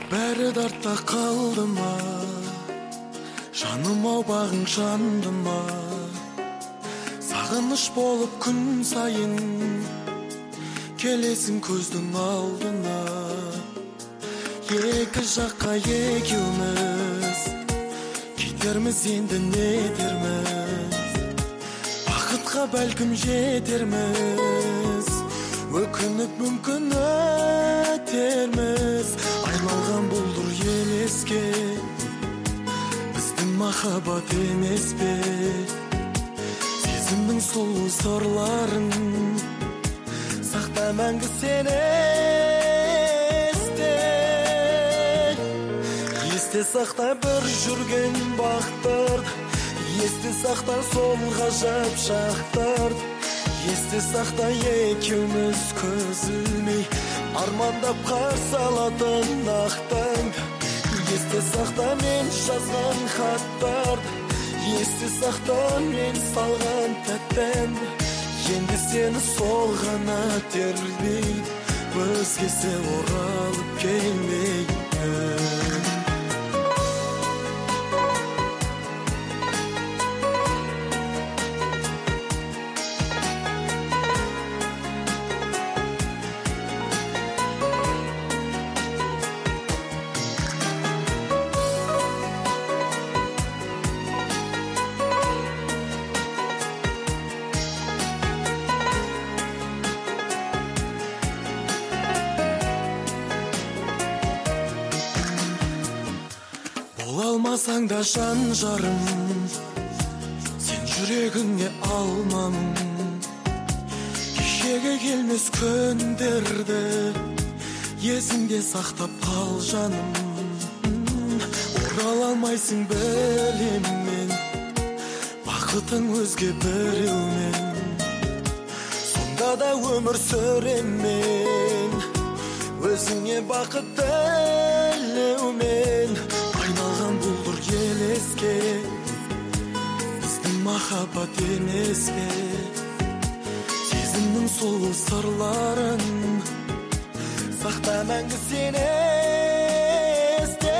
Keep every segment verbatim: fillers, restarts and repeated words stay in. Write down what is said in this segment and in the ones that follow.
бәрі артта қалды ма, жаным ау бағың жанды ма, сағыныш болып күн сайын келесің көздің алдына. Екі жаққа екеуміз кетерміз, енді не етерміз, бақытқа бәлкім жетерміз, өкініп мүмкін өтерміз. Айналған бұлдыр елеске біздің махаббат емес пе, сезімнің сұлу сырларын сақта мәңгі сен есте. Есте сақта бір жүрген бақтарды, есте сақта сол ғажап шақтарды, есте сақта екеуміз көз ілмей армандап қарсы алатын ақ таңды. Есте сақта мен жазған хаттарды, есте сақта мен салған тәтті әнді. Енді сені сол ғана тербейді, өзгесі оралып келмейді. Бола алмасаң да жан жарым, сен жүрегіңе алмамын. Кешеге келмес күндерді есіңде сақтап қал жаным. Орала алмайсың білемін, бақытың өзге біреумен, сонда да өмір сүремін өзіңе бақыт тілеумен. Айналған бұлдыр елеске біздің махаббат емес пе, сезімнің сұлу сырларын сақта мәңгі сен есте.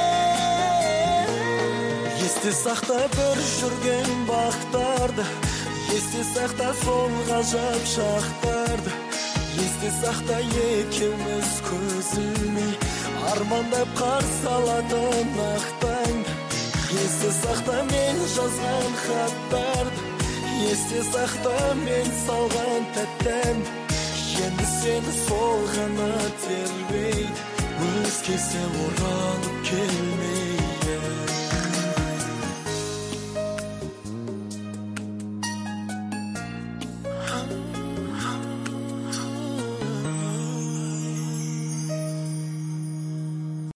Есте сақта бір жүрген бақтарды, есте сақта сол ғажап шақтарды, есте сақта екеуміз көз ілмей армандап қарсы алатын ақ таңды. Есте сақта мен жазған хаттарды, есте сақта мен салған тәтті әнді. Енді сені сол ғана тербейді, өзгесі оралып